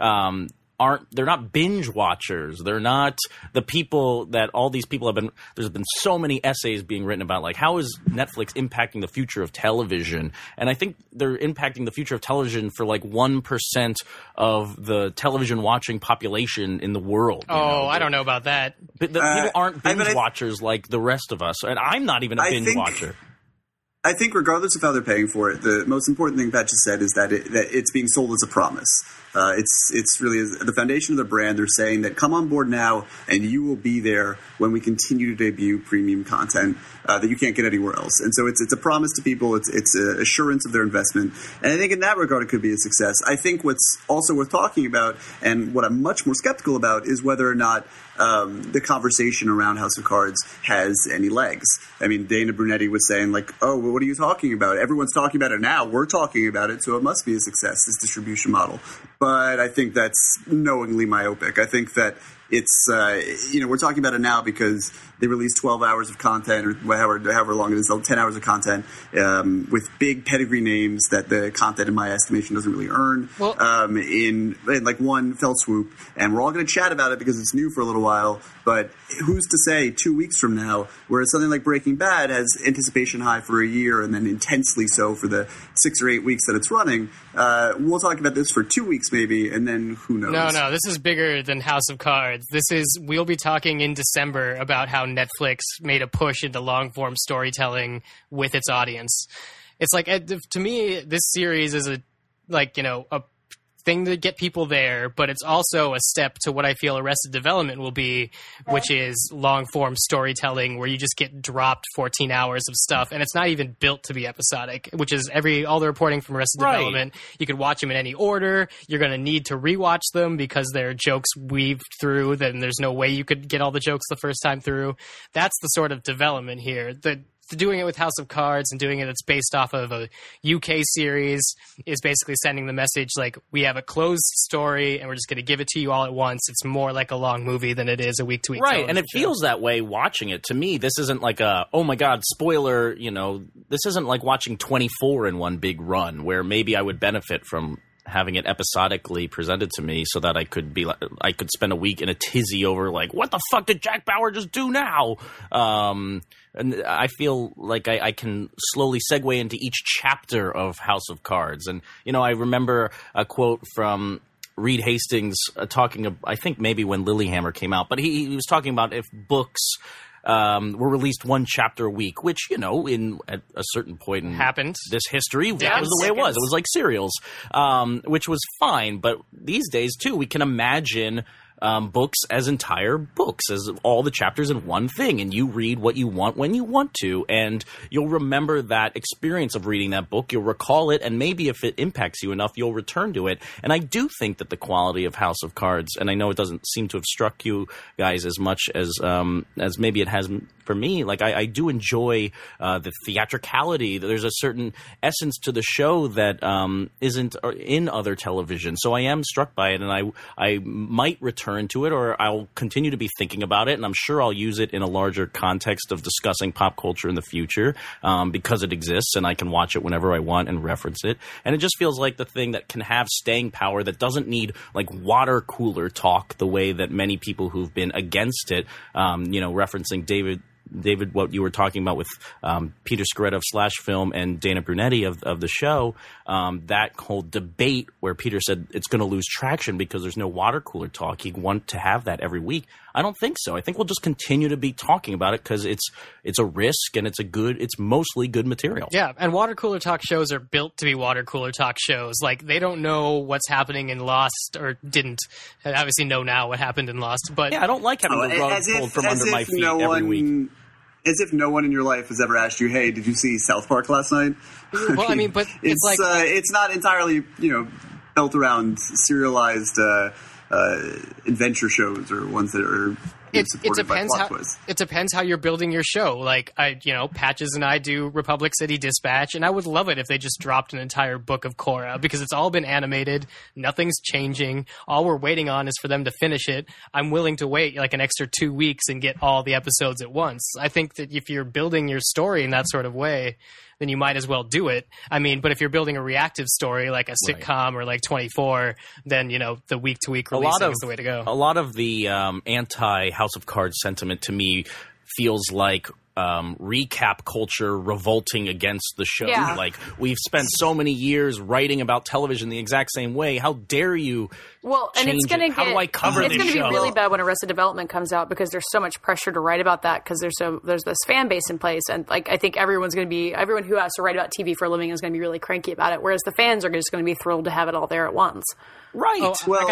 D: they're not binge watchers. They're not the people that all these people have been. There's been so many essays being written about like how is Netflix impacting the future of television, and I think they're impacting the future of television for like 1% of the television watching population in the world.
E: I don't know about that.
D: But people aren't binge watchers like the rest of us, and I'm not even a binge watcher.
B: I think regardless of how they're paying for it, the most important thing Pat just said is that it's being sold as a promise. It's really the foundation of the brand. They're saying that come on board now and you will be there when we continue to debut premium content that you can't get anywhere else. And so it's a promise to people. It's an assurance of their investment. And I think in that regard it could be a success. I think what's also worth talking about and what I'm much more skeptical about is whether or not the conversation around House of Cards has any legs. I mean, Dana Brunetti was saying like, oh, well, what are you talking about? Everyone's talking about it now. We're talking about it, so it must be a success, this distribution model. But I think that's knowingly myopic. I think that it's, we're talking about it now because they released 12 hours of content or however long it is, 10 hours of content with big pedigree names that the content, in my estimation, doesn't really earn in like one fell swoop. And we're all going to chat about it because it's new for a little while. But who's to say 2 weeks from now, whereas something like Breaking Bad has anticipation high for a year and then intensely so for the 6 or 8 weeks that it's running, we'll talk about this for 2 weeks maybe, and then who knows?
E: No, this is bigger than House of Cards. We'll be talking in December about how Netflix made a push into long-form storytelling with its audience. It's like, to me, this series is a thing to get people there, but it's also a step to what I feel Arrested Development will be, which is long-form storytelling where you just get dropped 14 hours of stuff, and it's not even built to be episodic, which is all the reporting from Arrested Development. You could watch them in any order. You're going to need to rewatch them because there are jokes weaved through, then there's no way you could get all the jokes the first time through. That's the sort of development here. doing it with House of Cards and doing it that's based off of a UK series is basically sending the message like, we have a closed story and we're just going to give it to you all at once. It's more like a long movie than it is a week-to-week
D: Right, and it
E: show.
D: feels that way watching it. To me, this isn't like a, oh my God, spoiler, this isn't like watching 24 in one big run where maybe I would benefit from having it episodically presented to me so that I could spend a week in a tizzy over like, what the fuck did Jack Bauer just do now? And I feel like I can slowly segue into each chapter of House of Cards. And, I remember a quote from Reed Hastings talking, I think maybe when Lilyhammer came out, but he was talking about if books were released one chapter a week, which, at a certain point in
E: happened.
D: This history, that was the way it was. It was like serials, which was fine. But these days, too, we can imagine books as entire books, as all the chapters in one thing, and you read what you want when you want to, and you'll remember that experience of reading that book. You'll recall it, and maybe if it impacts you enough, you'll return to it. And I do think that the quality of House of Cards, and I know it doesn't seem to have struck you guys as much as maybe it has for me, like I do enjoy the theatricality. There's a certain essence to the show that isn't in other television. So I am struck by it, and I might return to it, or I'll continue to be thinking about it, and I'm sure I'll use it in a larger context of discussing pop culture in the future because it exists, and I can watch it whenever I want and reference it. And it just feels like the thing that can have staying power, that doesn't need like water cooler talk the way that many people who've been against it, referencing David, what you were talking about with Peter Sciretta of Slash Film and Dana Brunetti of the show, that whole debate where Peter said it's going to lose traction because there's no water cooler talk. He'd want to have that every week. I don't think so. I think we'll just continue to be talking about it because it's a risk and it's mostly good material.
E: Yeah, and water cooler talk shows are built to be water cooler talk shows. Like, they don't know what's happening in Lost, or didn't obviously know now what happened in Lost. But
D: yeah, I don't like having the rug pulled from under my feet every week.
B: As if no one in your life has ever asked you, "Hey, did you see South Park last night?"
E: Well, I mean, but it's like
B: it's not entirely built around serialized adventure shows or ones that are
E: it depends how you're building your show. Like, Patches and I do Republic City Dispatch, and I would love it if they just dropped an entire book of Korra, because it's all been animated, nothing's changing. All we're waiting on is for them to finish it. I'm willing to wait like an extra 2 weeks and get all the episodes at once. I think that if you're building your story in that sort of way, then you might as well do it. I mean, but if you're building a reactive story like a sitcom or like 24, then, the week-to-week releasing is the way to go.
D: A lot of the anti-House of Cards sentiment to me feels like recap culture revolting against the show.
C: Yeah.
D: Like, we've spent so many years writing about television the exact same way. How dare you?
C: Well, and it's going to
D: How do I cover this show?
C: It's going to be really bad when Arrested Development comes out, because there's so much pressure to write about that, because there's this fan base in place, and like I think everyone who has to write about TV for a living is going to be really cranky about it, whereas the fans are just going to be thrilled to have it all there at once.
D: Right.
E: Oh,
B: Well,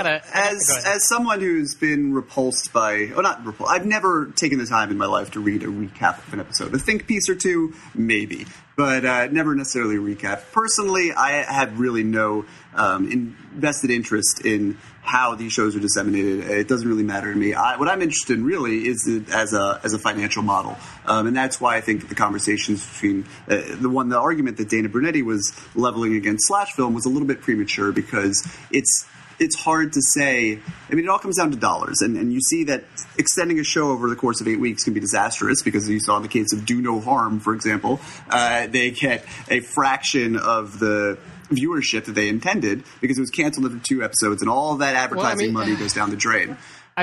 B: as someone who's been repulsed by, not repulsed, I've never taken the time in my life to read a recap of an episode. A think piece or two, maybe, but never necessarily a recap. Personally, I have really no invested interest in how these shows are disseminated. It doesn't really matter to me. What I'm interested in really is as a financial model, and that's why I think the conversations between the argument that Dana Brunetti was leveling against Slash Film was a little bit premature, because it's hard to say. I mean, it all comes down to dollars, and you see that extending a show over the course of 8 weeks can be disastrous, because you saw in the case of Do No Harm, for example, they get a fraction of the viewership that they intended because it was canceled after 2 episodes, and all that advertising money goes down the drain.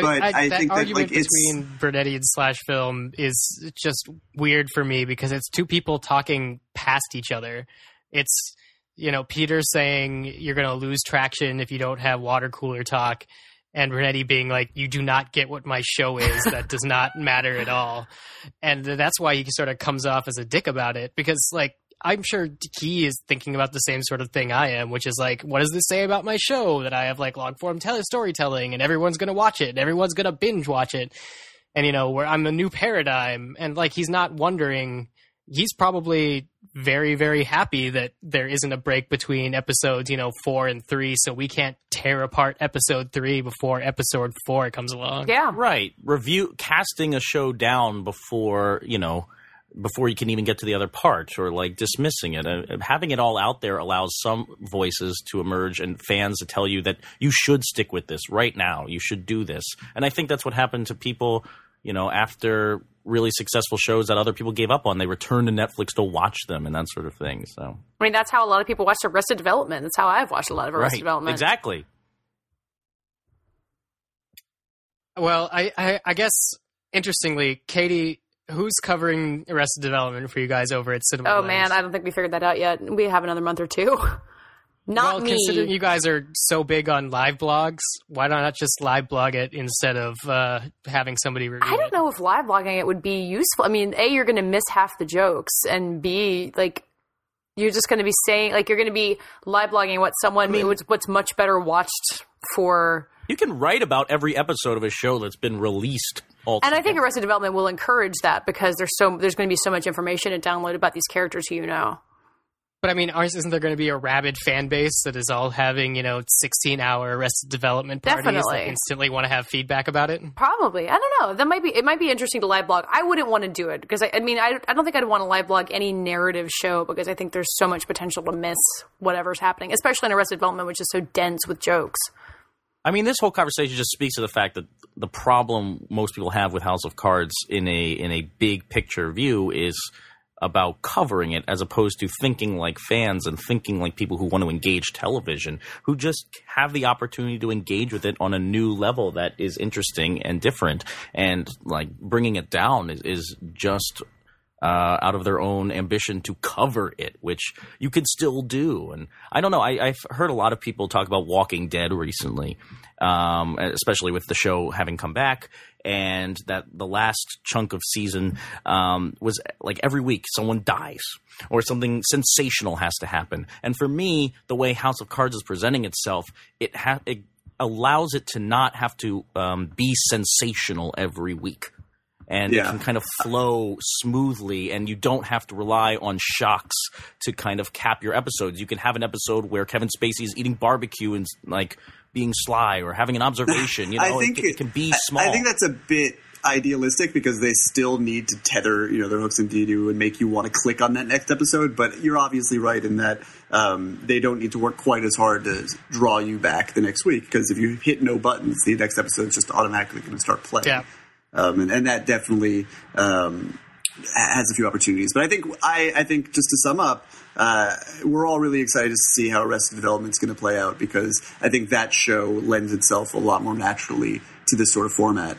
B: I think that
E: argument between Brunetti and Slash Film is just weird for me, because it's two people talking past each other. It's Peter saying you're going to lose traction if you don't have water cooler talk, and Brunetti being like, you do not get what my show is. That does not matter at all. And that's why he sort of comes off as a dick about it, because like, I'm sure he is thinking about the same sort of thing I am, which is like, what does this say about my show that I have like long form storytelling and everyone's going to watch it and everyone's going to binge watch it. And, where I'm a new paradigm, and like, he's not wondering, he's probably very, very happy that there isn't a break between episodes, 4 and 3. So we can't tear apart episode 3 before episode 4 comes along.
C: Yeah.
D: Right. Casting a show down before, before you can even get to the other part, or like dismissing it. Having it all out there allows some voices to emerge and fans to tell you that you should stick with this right now. You should do this. And I think that's what happened to people, after really successful shows that other people gave up on. They returned to Netflix to watch them and that sort of thing. So,
C: I mean, that's how a lot of people watch Arrested Development. That's how I've watched a lot of Arrested Development.
D: Exactly.
E: Well, I guess, interestingly, Katie, who's covering Arrested Development for you guys over at Cinema
C: Oh,
E: Blend?
C: man, I don't think we figured that out yet. We have another month or two. Not me.
E: Considering you guys are so big on live blogs, why not just live blog it instead of having somebody review it?
C: I don't know if live blogging it would be useful. I mean, A, you're going to miss half the jokes, and B, like, you're just going to be saying, like, you're going to be live blogging what's much better watched for.
D: You can write about every episode of a show that's been released.
C: And I think Arrested Development will encourage that because there's going to be so much information to download about these characters who you know.
E: But I mean, isn't there going to be a rabid fan base that is all having, 16-hour Arrested Development parties
C: Definitely.
E: that instantly want to have feedback about it?
C: Probably. I don't know. It might be interesting to live blog. I wouldn't want to do it because I don't think I'd want to live blog any narrative show because I think there's so much potential to miss whatever's happening, especially in Arrested Development, which is so dense with jokes.
D: I mean, this whole conversation just speaks to the fact that the problem most people have with House of Cards in a big picture view is about covering it as opposed to thinking like fans and thinking like people who want to engage television, who just have the opportunity to engage with it on a new level that is interesting and different. And like bringing it down is just out of their own ambition to cover it, which you could still do. And I don't know. I've heard a lot of people talk about Walking Dead recently, especially with the show having come back. And that the last chunk of season was like every week someone dies or something sensational has to happen. And for me, the way House of Cards is presenting itself, it allows it to not have to be sensational every week. And it can kind of flow smoothly, and you don't have to rely on shocks to kind of cap your episodes. You can have an episode where Kevin Spacey is eating barbecue and like being sly or having an observation.
B: I think
D: it can be small.
B: I think that's a bit idealistic because they still need to tether, their hooks into you and make you want to click on that next episode. But you're obviously right in that they don't need to work quite as hard to draw you back the next week because if you hit no buttons, the next episode is just automatically going to start playing.
E: Yeah.
B: And that definitely has a few opportunities. But I think just to sum up, we're all really excited to see how Arrested Development is going to play out because I think that show lends itself a lot more naturally to this sort of format.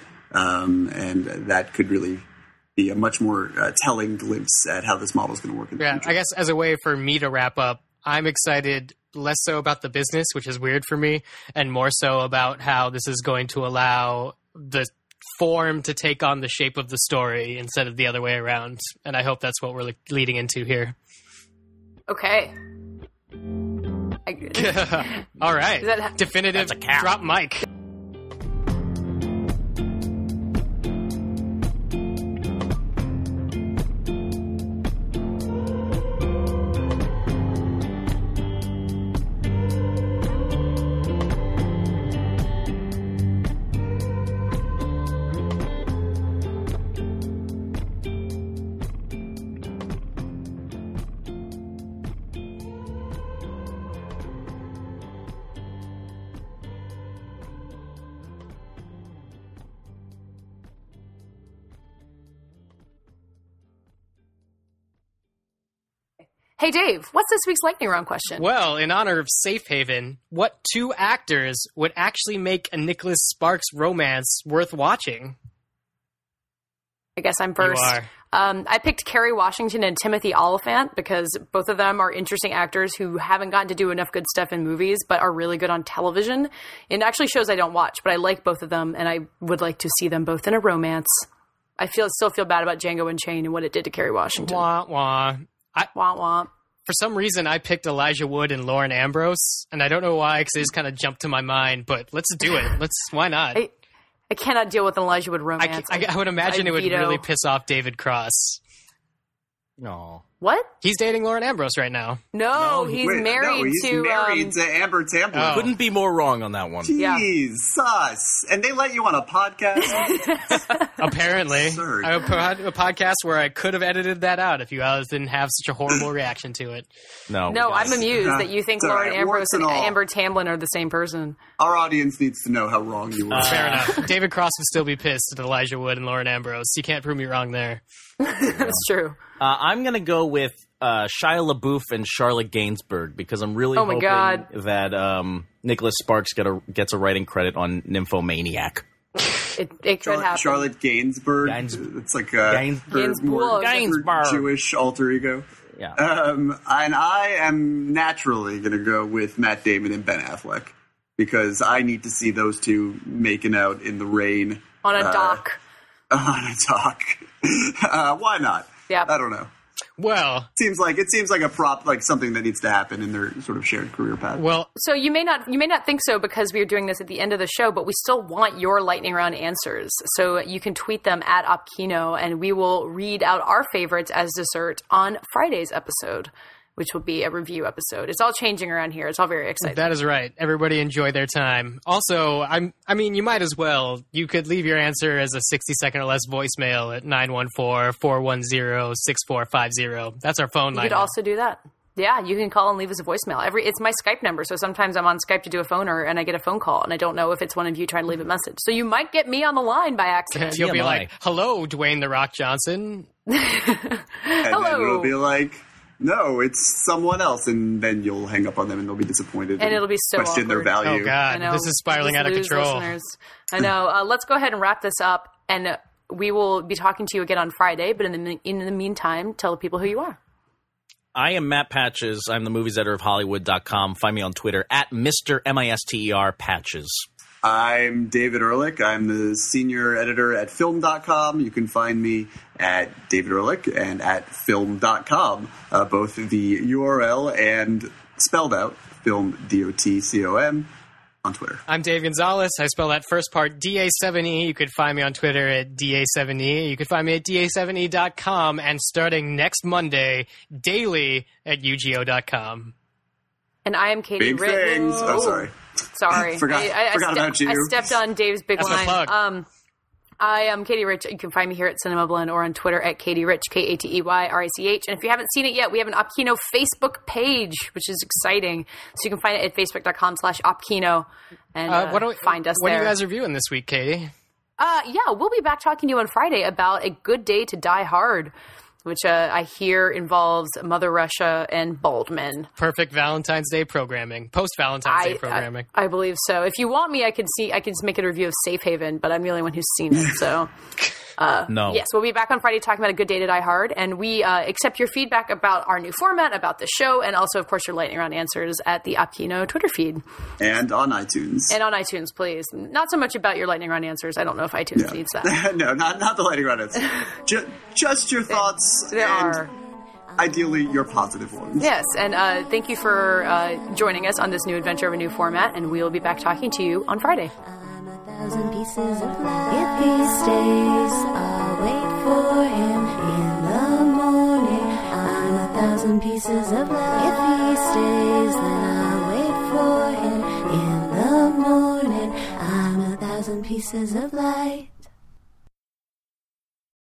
B: And that could really be a much more telling glimpse at how this model is going to work in the future.
E: I guess as a way for me to wrap up, I'm excited less so about the business, which is weird for me, and more so about how this is going to allow the form to take on the shape of the story instead of the other way around. And I hope that's what we're leading into here.
C: Okay.
E: All right.
C: That-
E: Definitive
D: That's a cow.
E: drop mic.
C: Hey, Dave, what's this week's lightning round question?
E: Well, in honor of Safe Haven, what two actors would actually make a Nicholas Sparks romance worth watching?
C: I guess I'm first.
E: You are.
C: I picked Kerry Washington and Timothy Oliphant because both of them are interesting actors who haven't gotten to do enough good stuff in movies, but are really good on television. And actually shows I don't watch, but I like both of them, and I would like to see them both in a romance. I still feel bad about Django Unchained and what it did to Kerry Washington.
E: Wah, wah.
C: Wah, wah.
E: For some reason, I picked Elijah Wood and Lauren Ambrose, and I don't know why, because it just kind of jumped to my mind, but let's do it. Why not?
C: I cannot deal with an Elijah Wood romance.
E: I would imagine it would
C: veto.
E: really piss off David Cross.
D: No.
C: What?
E: He's dating Lauren Ambrose right now.
C: No, he's married
B: he's
C: to.
B: married to Amber Tamblyn.
E: Oh.
D: Couldn't be more wrong on that one.
C: Yeah.
B: Jesus. And they let you on a podcast?
E: Apparently.
B: Absurd.
E: I had a podcast where I could have edited that out if you guys didn't have such a horrible reaction to it.
D: No.
C: No, I'm amused that you think
B: It's all
C: Lauren
B: right.
C: Ambrose
B: Warts
C: and
B: and all.
C: Amber Tamblyn are the same person.
B: Our audience needs to know how wrong you were.
E: Fair enough. David Cross would still be pissed at Elijah Wood and Lauren Ambrose. You can't prove me wrong there.
C: That's true.
D: I'm going to go with Shia LaBeouf and Charlotte Gainsbourg because I'm really
C: Oh my
D: hoping
C: God.
D: that Nicholas Sparks gets a writing credit on Nymphomaniac.
C: It could happen.
B: Charlotte Gainsbourg. It's like a
C: Gainsbourg.
D: Gainsbourg.
B: Jewish alter ego.
D: Yeah.
B: And I am naturally going to go with Matt Damon and Ben Affleck because I need to see those two making out in the rain.
C: On a dock.
B: On a dock. Why not?
C: Yeah.
B: I don't know.
E: Well,
B: It seems like a prop, like something that needs to happen in their sort of shared career path.
C: So you may not think so because we are doing this at the end of the show, but we still want your lightning round answers. So you can tweet them at Opkino, and we will read out our favorites as dessert on Friday's episode, which will be a review episode. It's all changing around here. It's all very exciting.
E: that is right. Everybody enjoy their time. Also, I mean, you might as well. You could leave your answer as a 60-second or less voicemail at 914-410-6450. That's our phone
C: You
E: line.
C: could also do that. Yeah, you can call and leave us a voicemail. It's my Skype number, so sometimes I'm on Skype to do a phoner and I get a phone call, and I don't know if it's one of you trying to leave a message. So you might get me on the line by accident.
E: You'll be
D: TMI.
E: like, "Hello, Dwayne the Rock Johnson."
B: And
C: Hello.
B: then it'll be like, no, it's someone else. And then you'll hang up on them and they'll be disappointed.
C: And it'll be so
B: question their
C: awkward.
B: value.
E: Oh God,
C: I know.
E: this is spiraling
C: Just
E: out of
C: lose
E: control.
C: listeners. I know. Let's go ahead and wrap this up, and we will be talking to you again on Friday. But in the meantime, tell the people who you are.
D: I am Matt Patches. I'm the movies editor of Hollywood.com. Find me on Twitter at Mr. MISTER Patches.
B: I'm David Ehrlich. I'm the senior editor at film.com. You can find me at David Ehrlich and at film.com, both the URL and spelled out, film, D-O-T-C-O-M, on Twitter.
E: I'm Dave Gonzalez. I spell that first part DA7E. You could find me on Twitter at DA7E. You could find me at DA7E.com, and starting next Monday, daily at UGO.com.
C: And I am Katie
B: Big
C: Rich.
B: things. Oh, sorry.
C: Sorry.
B: Forgot about you.
C: I stepped on Dave's big
E: That's my
C: line.
E: plug.
C: I am Katie Rich. You can find me here at Cinema Blend or on Twitter at Katie Rich, KATEYRICH. And if you haven't seen it yet, we have an Opkino Facebook page, which is exciting. So you can find it at facebook.com/Opkino and find us
E: What
C: there.
E: are you guys reviewing this week, Katie?
C: Yeah, we'll be back talking to you on Friday about A Good Day to Die Hard, which I hear involves Mother Russia and bald men.
E: Perfect Valentine's Day programming. Post-Valentine's Day programming.
C: I believe so. If you want me, I can just make a review of Safe Haven, but I'm the only one who's seen it. So,
D: No.
C: yes, we'll be back on Friday talking about A Good Day to Die Hard, and we accept your feedback about our new format, about the show, and also, of course, your lightning round answers at the Opkino Twitter feed
B: And on iTunes.
C: and on iTunes, please. Not so much about your lightning round answers. I don't know if iTunes needs that.
B: No, not the lighting round. Just your thoughts
C: There
B: and
C: are.
B: ideally your positive ones.
C: Yes, and thank you for joining us on this new adventure of a new format, and we'll be back talking to you on Friday.
G: I'm 1,000 pieces of light. If he stays, I'll wait for him in the morning. I'm 1,000 pieces of light. If he stays, then I'll wait for him in the morning. I'm 1,000 pieces of light.